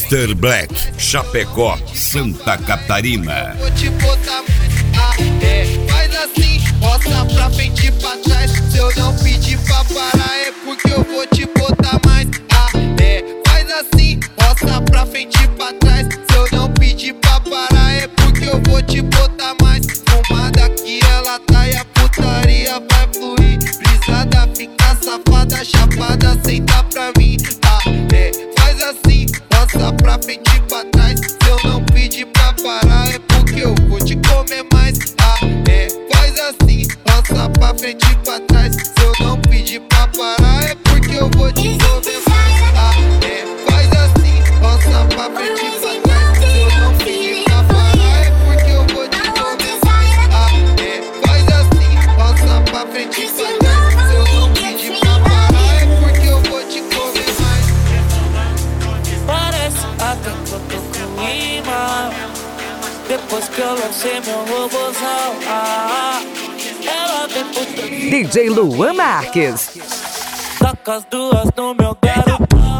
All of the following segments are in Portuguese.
Master Black, Chapecó, Santa Catarina. Vou te botar faz assim, roça pra frente e pra trás. Se eu não pedir pra parar é porque eu vou te botar mais. Faz assim, roça pra frente e pra trás. Se eu não pedir pra parar é porque eu vou te botar mais. Fumada que ela tá e a putaria vai fluir. Brisada fica safada, chapada, senta pra mim. Faz assim, roça pra frente e pra trás. Se eu não pedir pra parar é porque eu vou te comer mais. Faz assim, roça pra frente e pra trás. Se eu não pedir pra parar é porque eu vou te comer mais. Faz assim, roça pra frente e pra trás. Se eu não pedir pra parar é porque eu vou te comer mais. Faz assim, roça pra frente e pra trás. Se eu não pedir pra parar é porque eu vou te comer mais. Parece até que eu tô com imã. Depois que eu lancei meu robôzão, ela vem por trás. DJ Luan Marques. Taca as duas no meu garotão,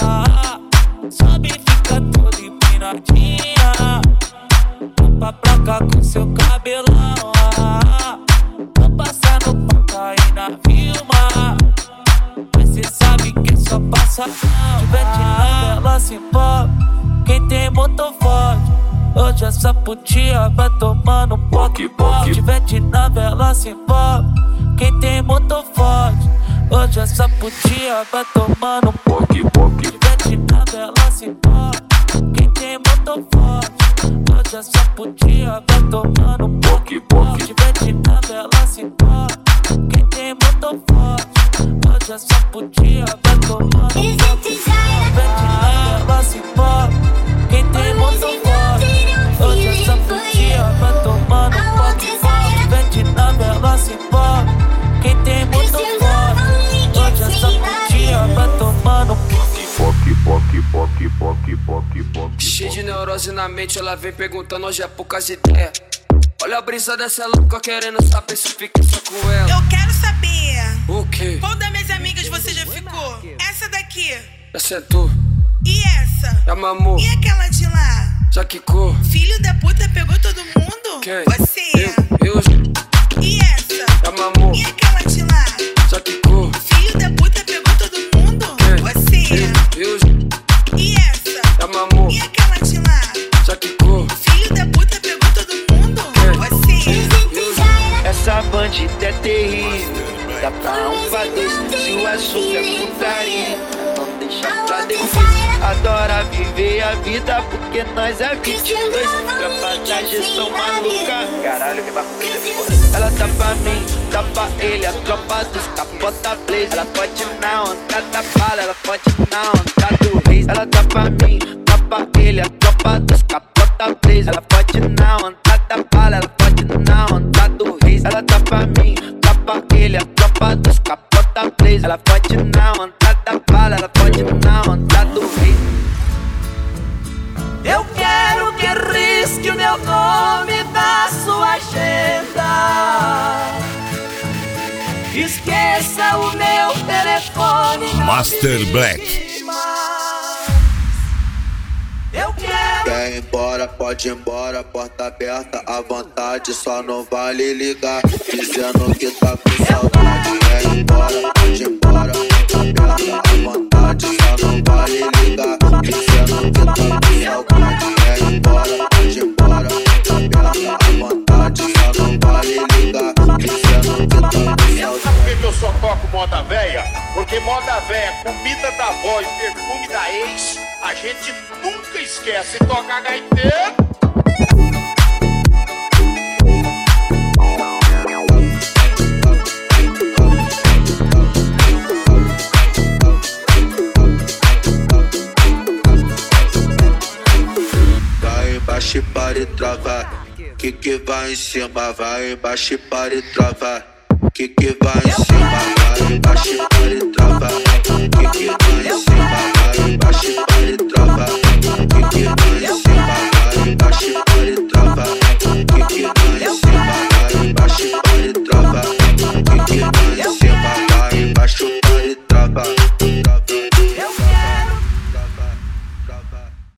sobe e fica toda empinadinha. Tampa pra cá com seu cabelão, vou passar no paca e na Vilma. Mas cê sabe que só passa não. Tiver ela se envolve, quem tem motor forte. Hoje essa putia vai tomando um poque-poque. Tivete na vela se envolve, quem tem motor forte. Hoje essa putia vai tomando um poque-poque. Tivete na vela se envolve, quem tem motor forte. Hoje essa putia vai tomando um poque-poque. Tivete na vela se envolve, quem tem motor forte. Hoje essa putia vai tomando um poque-poque. Tivete na vela se envolve, quem tem motor forte. Hoje essa putia vai tomando um poque-poque. Tivete na vela se envolve, quem tem motor forte. Hoje essa putia vai tomando um poque-poque. Cheio de neurose na mente, ela vem perguntando, hoje é poucas ideias. Olha a brisa dessa louca querendo saber se fica só com ela. Eu quero saber. O quê? Qual das minhas amigas você já ficou? Essa daqui. Já sentou? E essa? Já mamou? E aquela de lá? Já quicou? Filho da puta pegou todo mundo? Quem? Você. Eu. E essa? Já mamou? E aquela de lá? Já quicou? Filho da puta pegou todo mundo? Quem? Você. Eu. E essa? Já mamou? E aquela de lá? Já quicou? Filho da puta pegou todo mundo? Quem? Você. Essa bandida é terrível, dá pra um pra dois. Se o assunto é putaria, não deixa pra depois. Adora viver a vida porque nós é 22. Tropa da gestão maluca, caralho, que bagulho. Ela tá pra mim, tá pra ele, a tropa dos capota blaze. Ela pode na onda da bala, ela pode na onda do reis. Ela tá pra mim, tá pra ele, a tropa dos capota blaze. Ela pode na onda da bala, ela pode na onda do reis. Ela tá pra mim, tá pra ele, a tropa dos capota blaze. Ela pode na onda da bala, ela pode na onda do reis. Eu quero que risque o meu nome da sua agenda. Esqueça o meu telefone. Master Black. Eu quero. Quer ir embora, pode ir embora, porta aberta à vontade, só não vale ligar, dizendo que tá com saudade. Quer ir embora, pode ir embora, porta aberta à vontade, só não vale ligar, dizendo que tá com saudade. Quer ir embora, pode ir embora, porta aberta à vontade, só não vale ligar, dizendo que tá com saudade. Sabe por que eu só toco moda véia? Porque moda véia, comida da avó e perfume da ex, a gente nunca esquece. Toca gaiteiro. Vai embaixo e para e trava, que vai em cima, vai embaixo e para e trava, que vai em cima, vai embaixo e para e